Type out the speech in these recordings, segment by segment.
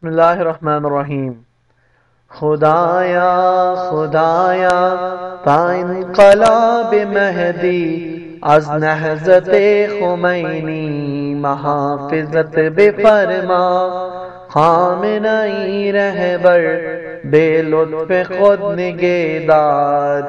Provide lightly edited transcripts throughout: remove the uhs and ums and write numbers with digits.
बिस्मिल्लाहिर्रहमानिर्रहीम। खुदाया खुदाया ताइनक़लाब महदी अज़ नहज़ते खुमैनी महाफ़िज़त बेफ़रमा खामेनई रहबर बेलुत्फ़ खुद निगेदार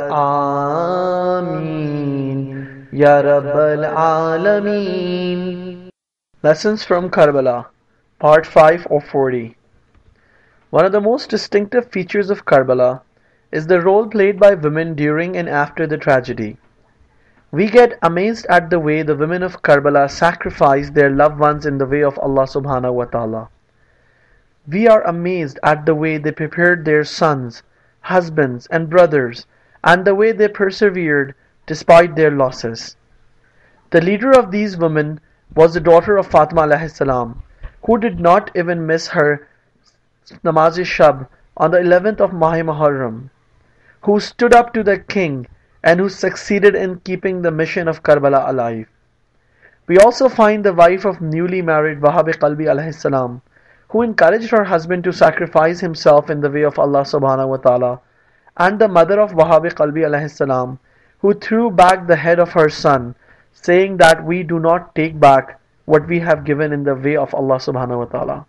आमीन या रब्बल आलमीन। Lessons from Karbala, Part 5 of 40. One of the most distinctive features of Karbala is the role played by women during and after the tragedy. We get amazed at the way the women of Karbala sacrificed their loved ones in the way of Allah subhanahu wa ta'ala. We are amazed at the way they prepared their sons, husbands and brothers, and the way they persevered despite their losses. The leader of these women was the daughter of Fatima alayhi salam, who did not even miss her Namaz-e-Shab on the 11th of Muharram, who stood up to the king and who succeeded in keeping the mission of Karbala alive. We also find the wife of newly married Wahab Qalbi alayhi salam, who encouraged her husband to sacrifice himself in the way of Allah subhanahu wa ta'ala, and the mother of Wahab Qalbi alayhi salam, who threw back the head of her son, saying that we do not take back what we have given in the way of Allah subhanahu wa ta'ala.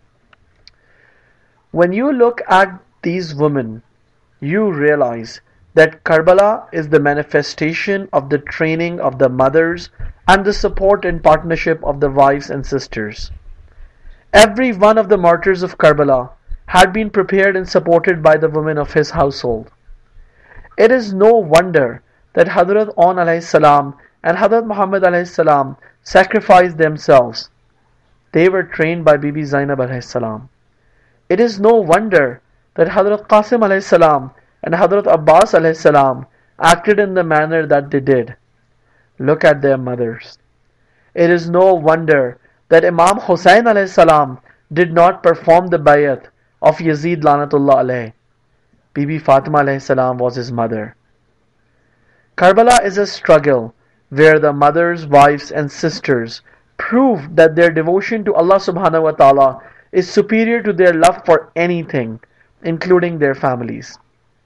When you look at these women, you realize that Karbala is the manifestation of the training of the mothers and the support and partnership of the wives and sisters. Every one of the martyrs of Karbala had been prepared and supported by the women of his household. It is no wonder that Hazrat On alayhi salam and Hazrat Muhammad alayhi salam sacrificed themselves. They were trained by Bibi Zainab alayhi salam. It is no wonder that Hazrat Qasim alayhi salam and Hazrat Abbas alayhi salam acted in the manner that they did. Look at their mothers. It is no wonder that Imam Hussain alayhi salam did not perform the bayat of Yazid lanatullah alayh. Bibi Fatima alayhi salam was his mother. Karbala is a struggle where the mothers, wives and sisters prove that their devotion to Allah subhanahu wa ta'ala is superior to their love for anything, including their families.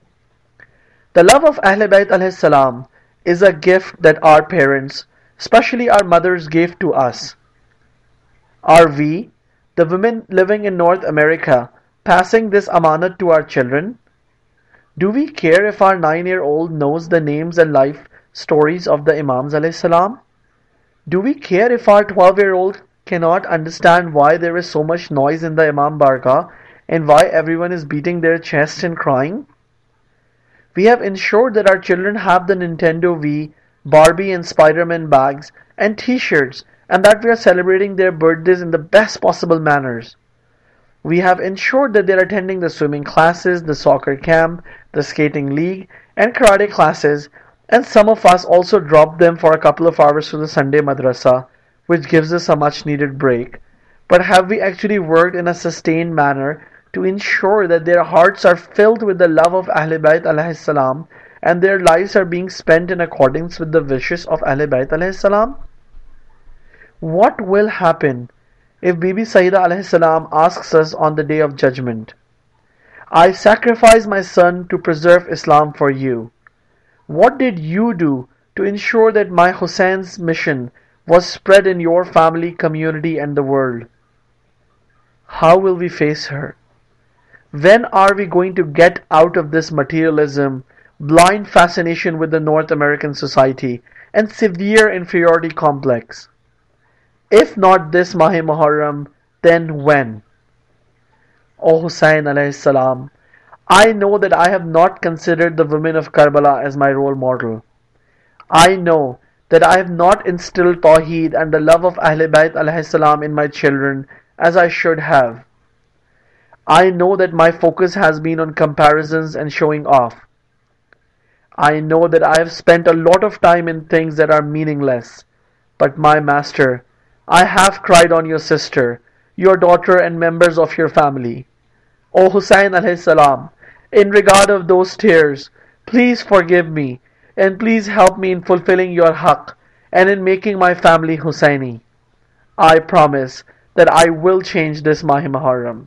The love of Ahl Bayt alayhi salam is a gift that our parents, especially our mothers, gave to us. Are we, the women living in North America, passing this amanat to our children? Do we care if our 9-year-old knows the names and life stories of the Imams alayhi salam? Do we care if our 12-year-old cannot understand why there is so much noise in the Imam Bargah and why everyone is beating their chest and crying? We have ensured that our children have the Nintendo Wii, Barbie and Spider-Man bags and t-shirts, and that we are celebrating their birthdays in the best possible manners. We have ensured that they are attending the swimming classes, the soccer camp, the skating league and karate classes, and some of us also drop them for a couple of hours to the Sunday madrasa, which gives us a much needed break. But have we actually worked in a sustained manner to ensure that their hearts are filled with the love of Ahl Bayt alayhi salam and their lives are being spent in accordance with the wishes of Ahl Bayt alayhi salam? What will happen if Bibi Sayyida alayhi salam asks us on the day of judgment, I sacrificed my son to preserve Islam for you. What did you do to ensure that my Hussein's mission was spread in your family, community and the world? How will we face her? When are we going to get out of this materialism, blind fascination with the North American society and severe inferiority complex? If not this Mahe Muharram, then when? O Hussain alayhi salam, I know that I have not considered the women of Karbala as my role model. I know that I have not instilled Tawheed and the love of Ahl Bayt alayhi salam in my children as I should have. I know that my focus has been on comparisons and showing off. I know that I have spent a lot of time in things that are meaningless. But my master, I have cried on your sister, your daughter and members of your family. O Hussain alayhi salam, in regard of those tears, please forgive me and please help me in fulfilling your haqq and in making my family Hussaini. I promise that I will change this Mahe Muharram.